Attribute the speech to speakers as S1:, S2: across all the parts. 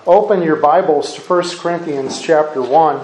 S1: open your Bibles to 1 Corinthians chapter 1,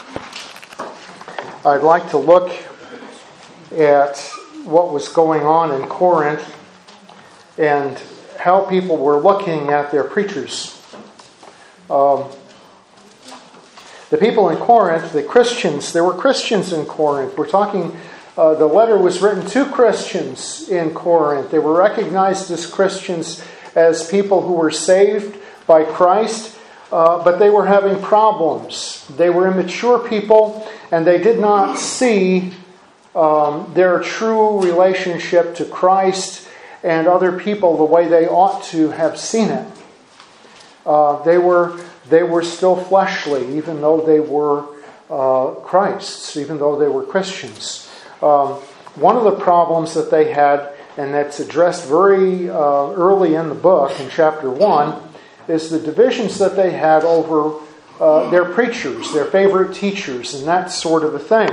S1: I'd like to look at what was going on in Corinth and how people were looking at their preachers. The people in Corinth, the Christians, there were Christians in Corinth. We're talking, the letter was written to Christians in Corinth. They were recognized as Christians, as people who were saved by Christ, but they were having problems. They were immature people, and they did not see their true relationship to Christ and other people the way they ought to have seen it. They were still fleshly, even though they were Christs, even though they were Christians. One of the problems that they had, and that's addressed very early in the book, in chapter 1, is the divisions that they had over their preachers, their favorite teachers, and that sort of a thing.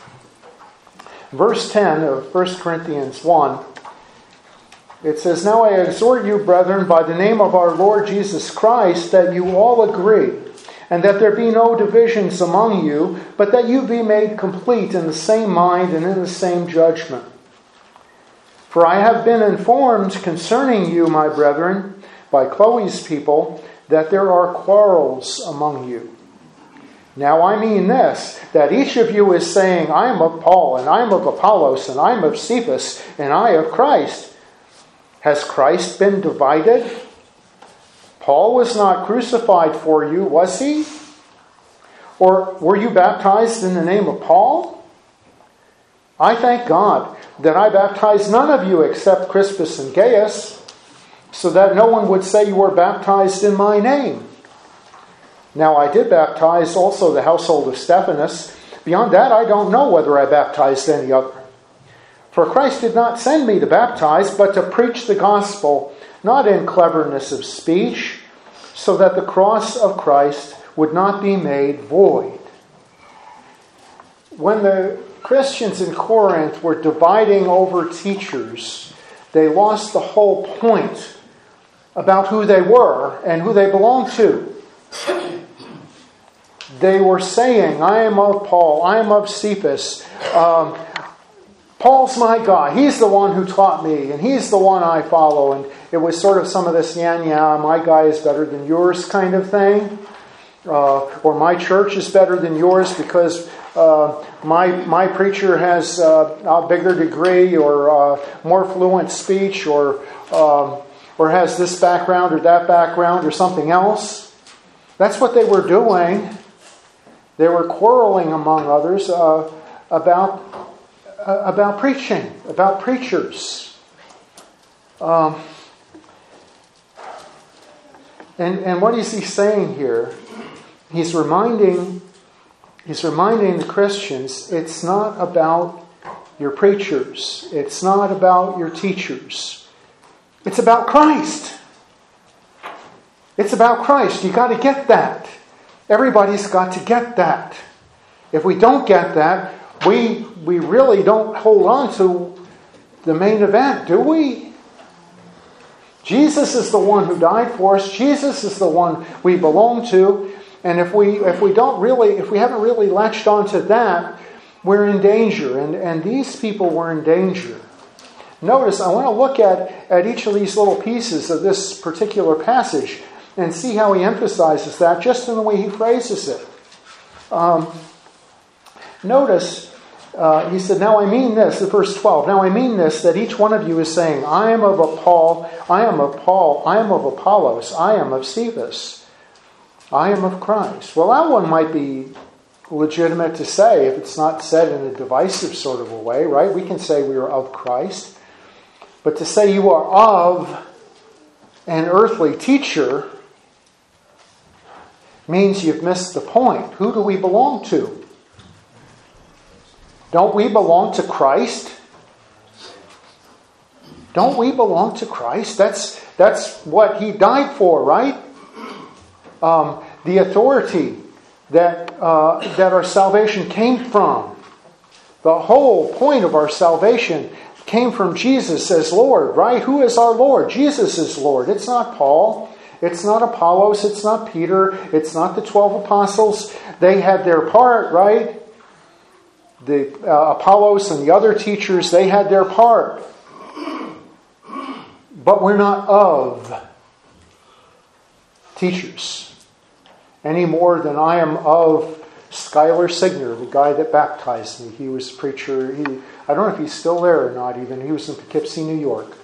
S1: Verse 10 of 1 Corinthians 1, it says, "Now I exhort you, brethren, by the name of our Lord Jesus Christ, that you all agree, and that there be no divisions among you, but that you be made complete in the same mind and in the same judgment. For I have been informed concerning you, my brethren, by Chloe's people, that there are quarrels among you. Now I mean this, that each of you is saying, I am of Paul, and I am of Apollos, and I am of Cephas, and I of Christ. Has Christ been divided? Paul was not crucified for you, was he? Or were you baptized in the name of Paul? I thank God that I baptized none of you except Crispus and Gaius, so that no one would say you were baptized in my name. Now I did baptize also the household of Stephanas. Beyond that, I don't know whether I baptized any other. For Christ did not send me to baptize, but to preach the gospel, not in cleverness of speech, so that the cross of Christ would not be made void." When the Christians in Corinth were dividing over teachers, they lost the whole point about who they were and who they belonged to. They were saying, I am of Paul, I am of Cephas, Paul's my guy, he's the one who taught me, and he's the one I follow. And it was sort of some of this, my guy is better than yours kind of thing. Or my church is better than yours because my preacher has a bigger degree or more fluent speech or has this background or that background or something else. That's what they were doing. They were quarreling, among others, about preaching, about preachers. And what is he saying here? He's reminding the Christians, it's not about your preachers. It's not about your teachers. It's about Christ. It's about Christ. You've got to get that. Everybody's got to get that. If we don't get that, we really don't hold on to the main event, do we? Jesus is the one who died for us. Jesus is the one we belong to. And if we haven't really latched onto that, we're in danger. And these people were in danger. Notice, I want to look at each of these little pieces of this particular passage and see how he emphasizes that just in the way he phrases it. Notice, he said, now I mean this, in verse 12, now I mean this, that each one of you is saying, I am of Paul, I am of Apollos, I am of Cephas, I am of Christ. Well, that one might be legitimate to say if it's not said in a divisive sort of a way, right? We can say we are of Christ. But to say you are of an earthly teacher means you've missed the point. Who do we belong to? Don't we belong to Christ? Don't we belong to Christ? That's what he died for, right? The authority that our salvation came from. The whole point of our salvation came from Jesus as Lord, right? Who is our Lord? Jesus is Lord. It's not Paul. It's not Apollos, it's not Peter, it's not the 12 apostles. They had their part, right? The Apollos and the other teachers, they had their part. But we're not of teachers any more than I am of Schuyler Signer, the guy that baptized me. He was a preacher. I don't know if he's still there or not even. He was in Poughkeepsie, New York.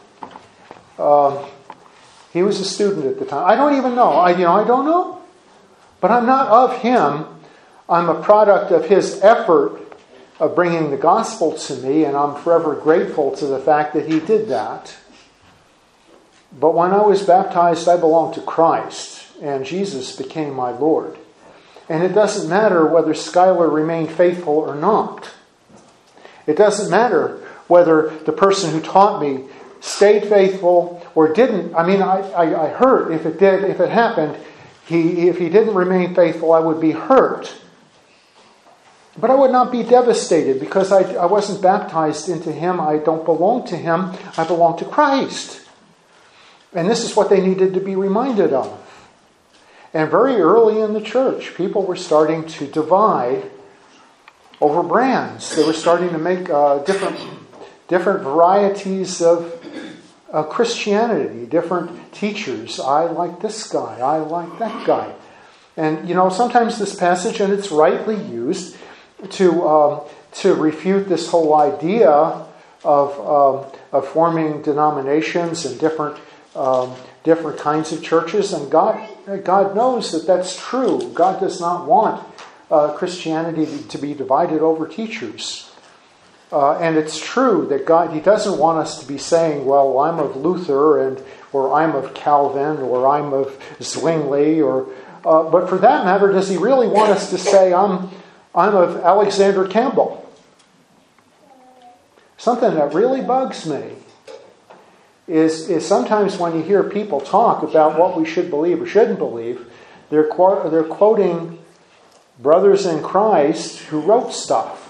S1: He was a student at the time. I don't even know. I don't know. But I'm not of him. I'm a product of his effort of bringing the gospel to me, and I'm forever grateful to the fact that he did that. But when I was baptized, I belonged to Christ, and Jesus became my Lord. And it doesn't matter whether Schuyler remained faithful or not. It doesn't matter whether the person who taught me stayed faithful or didn't. I mean, I hurt if it happened. If he didn't remain faithful, I would be hurt. But I would not be devastated because I wasn't baptized into him. I don't belong to him. I belong to Christ. And this is what they needed to be reminded of. And very early in the church, people were starting to divide over brands. They were starting to make different varieties of Christianity, different teachers. I like this guy. I like that guy. And, sometimes this passage, and it's rightly used to refute this whole idea of forming denominations and different kinds of churches. And God knows that that's true. God does not want Christianity to be divided over teachers. And it's true that He doesn't want us to be saying, well, I'm of Luther, or I'm of Calvin, or I'm of Zwingli, but for that matter, does He really want us to say, I'm of Alexander Campbell? Something that really bugs me is sometimes when you hear people talk about what we should believe or shouldn't believe, they're quoting brothers in Christ who wrote stuff.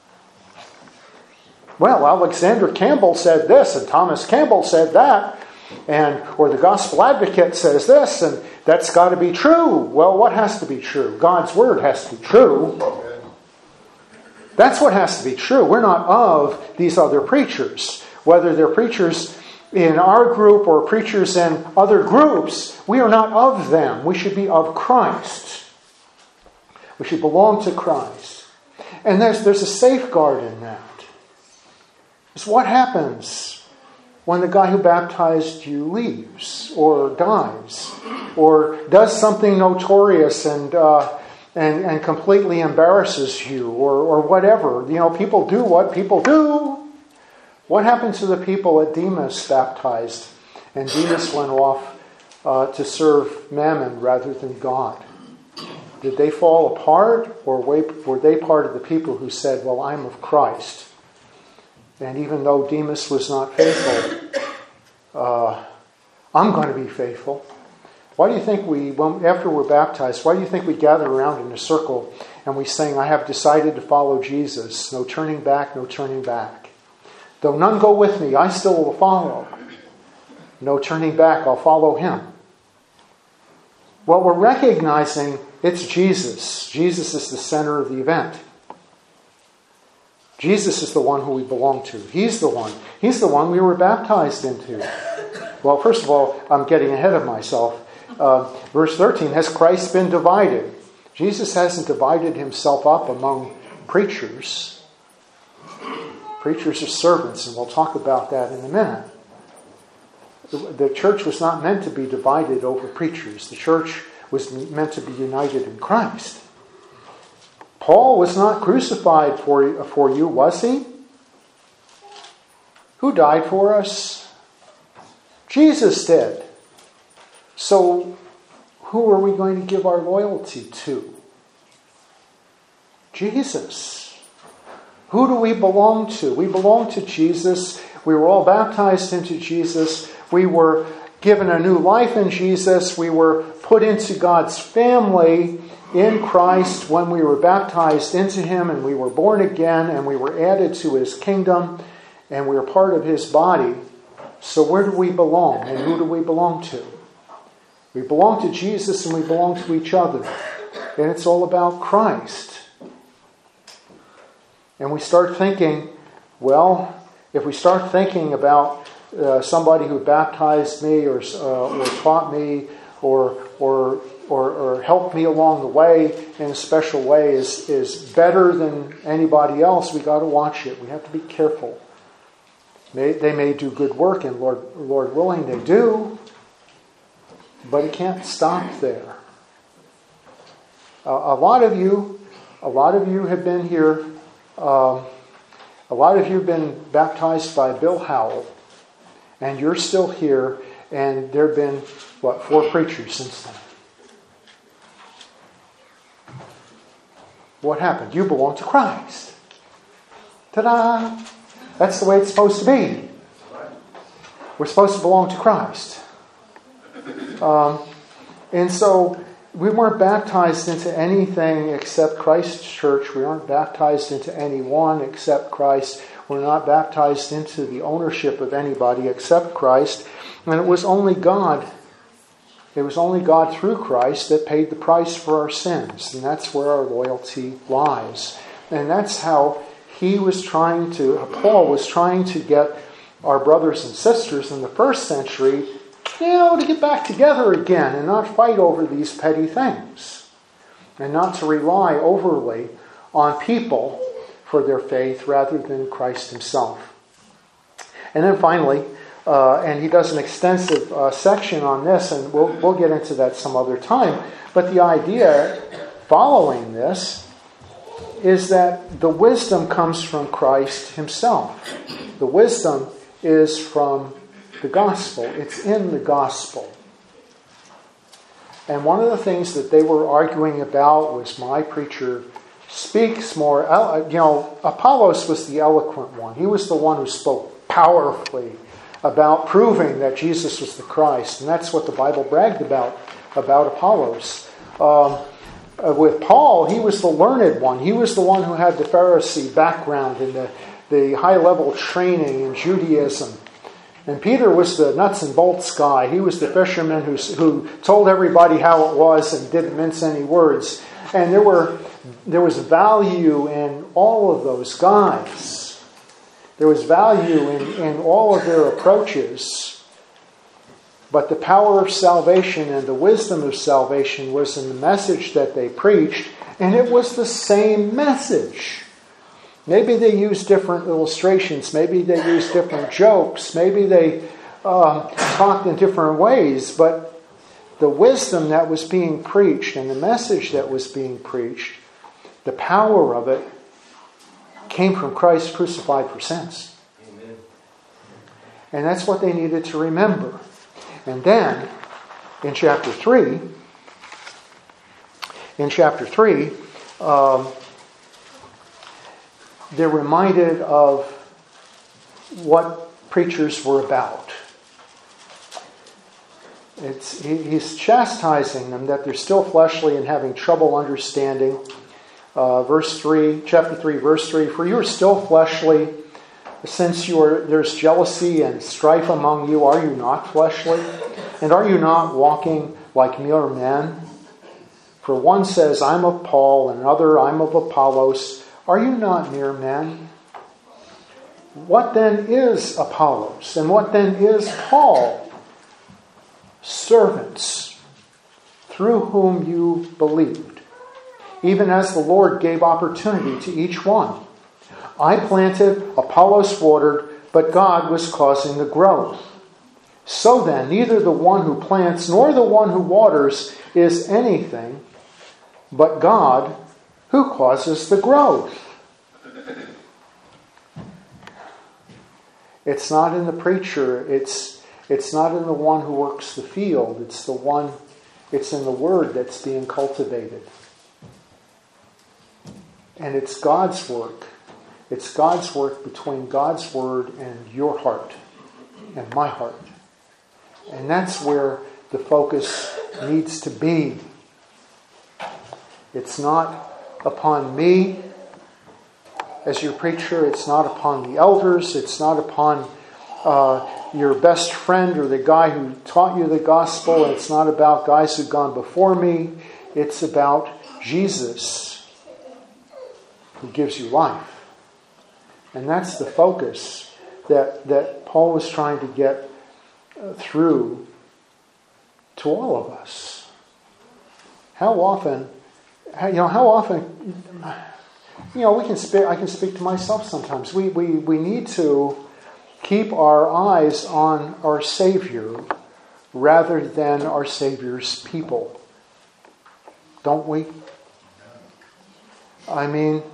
S1: Well, Alexander Campbell said this, and Thomas Campbell said that, or the Gospel Advocate says this, and that's got to be true. Well, what has to be true? God's Word has to be true. That's what has to be true. We're not of these other preachers. Whether they're preachers in our group or preachers in other groups, we are not of them. We should be of Christ. We should belong to Christ. And there's a safeguard in that. It's what happens when the guy who baptized you leaves or dies or does something notorious and completely embarrasses you or whatever. People do what people do. What happened to the people that Demas baptized and Demas went off to serve Mammon rather than God? Did they fall apart, or were they part of the people who said, well, I'm of Christ? And even though Demas was not faithful, I'm going to be faithful. Why do you think after we're baptized, why do you think we gather around in a circle and we sing, I have decided to follow Jesus. No turning back, no turning back. Though none go with me, I still will follow. No turning back, I'll follow Him. Well, we're recognizing it's Jesus. Jesus is the center of the event. Jesus is the one who we belong to. He's the one. He's the one we were baptized into. Well, first of all, I'm getting ahead of myself. Verse 13, has Christ been divided? Jesus hasn't divided Himself up among preachers. Preachers are servants, and we'll talk about that in a minute. The church was not meant to be divided over preachers. The church was meant to be united in Christ. Paul was not crucified for you, was he? Who died for us? Jesus did. So, who are we going to give our loyalty to? Jesus. Who do we belong to? We belong to Jesus. We were all baptized into Jesus. We were given a new life in Jesus. We were put into God's family in Christ when we were baptized into Him, and we were born again, and we were added to His kingdom, and we are part of His body. So where do we belong, and who do we belong to? We belong to Jesus and we belong to each other. And it's all about Christ. And we start thinking, well, if we start thinking about somebody who baptized me or taught me or helped me along the way in a special way is better than anybody else, we got to watch it. We have to be careful. They may do good work, and Lord willing, they do, but it can't stop there. A lot of you have been here. A lot of you have been baptized by Bill Howell, and you're still here, and there have been, 4 preachers since then. What happened? You belong to Christ. Ta-da! That's the way it's supposed to be. We're supposed to belong to Christ. And so we weren't baptized into anything except Christ's church. We aren't baptized into anyone except Christ. We're not baptized into the ownership of anybody except Christ. And it was only God. It was only God through Christ that paid the price for our sins. And that's where our loyalty lies. And that's how Paul was trying to get our brothers and sisters in the first century, to get back together again and not fight over these petty things. And not to rely overly on people for their faith rather than Christ himself. And then finally, and he does an extensive section on this, and we'll get into that some other time. But the idea following this is that the wisdom comes from Christ himself. The wisdom is from the gospel. It's in the gospel. And one of the things that they were arguing about was my preacher speaks more. Apollos was the eloquent one. He was the one who spoke powerfully about proving that Jesus was the Christ. And that's what the Bible bragged about Apollos. With Paul, he was the learned one. He was the one who had the Pharisee background and the high-level training in Judaism. And Peter was the nuts and bolts guy. He was the fisherman who told everybody how it was and didn't mince any words. And there was value in all of those guys. There was value in all of their approaches. But the power of salvation and the wisdom of salvation was in the message that they preached. And it was the same message. Maybe they used different illustrations. Maybe they used different jokes. Maybe they talked in different ways. But the wisdom that was being preached and the message that was being preached, the power of it came from Christ crucified for sins. Amen. And that's what they needed to remember. And then, in chapter 3, they're reminded of what preachers were about. He's chastising them that they're still fleshly and having trouble understanding. Chapter 3, verse 3, for you are still fleshly, since there's jealousy and strife among you, are you not fleshly? And are you not walking like mere men? For one says, I'm of Paul, and another, I'm of Apollos. Are you not mere men? What then is Apollos? And what then is Paul? Servants, through whom you believed, even as the Lord gave opportunity to each one. I planted, Apollos watered, but God was causing the growth. So then, neither the one who plants nor the one who waters is anything, but God who causes the growth. It's not in the preacher. It's not in the one who works the field. It's in the word that's being cultivated. And it's God's work. It's God's work between God's word and your heart and my heart. And that's where the focus needs to be. It's not upon me as your preacher. It's not upon the elders. It's not upon your best friend or the guy who taught you the gospel. It's not about guys who've gone before me. It's about Jesus who gives you life. And that's the focus that Paul was trying to get through to all of us. How often, we can speak. I can speak to myself sometimes. We need to keep our eyes on our Savior rather than our Savior's people, don't we? I mean,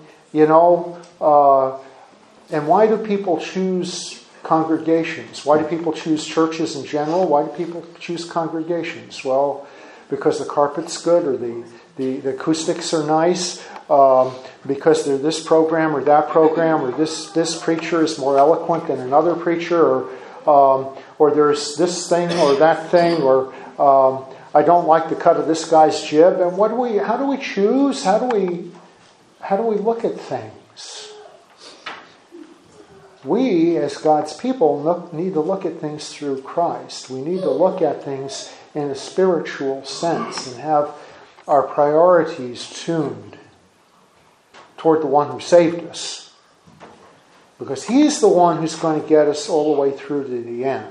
S1: and why do people choose congregations? Why do people choose churches in general? Why do people choose congregations? Well, because the carpet's good, or the acoustics are nice, because they're this program or that program, or this preacher is more eloquent than another preacher, or there's this thing or that thing, or I don't like the cut of this guy's jib. And how do we choose? How do we look at things? We, as God's people, need to look at things through Christ. We need to look at things in a spiritual sense and have our priorities tuned toward the one who saved us. Because He's the one who's going to get us all the way through to the end.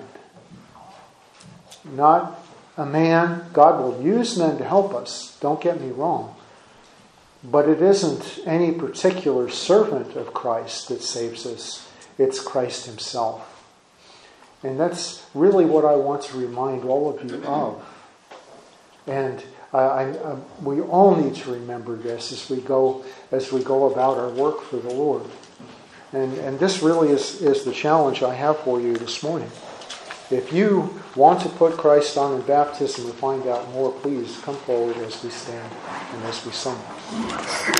S1: Not a man. God will use men to help us, don't get me wrong. But it isn't any particular servant of Christ that saves us. It's Christ Himself. And that's really what I want to remind all of you of. And we all need to remember this as we go about our work for the Lord. And this really is the challenge I have for you this morning. If you want to put Christ on in baptism and find out more, please come forward as we stand and as we sing.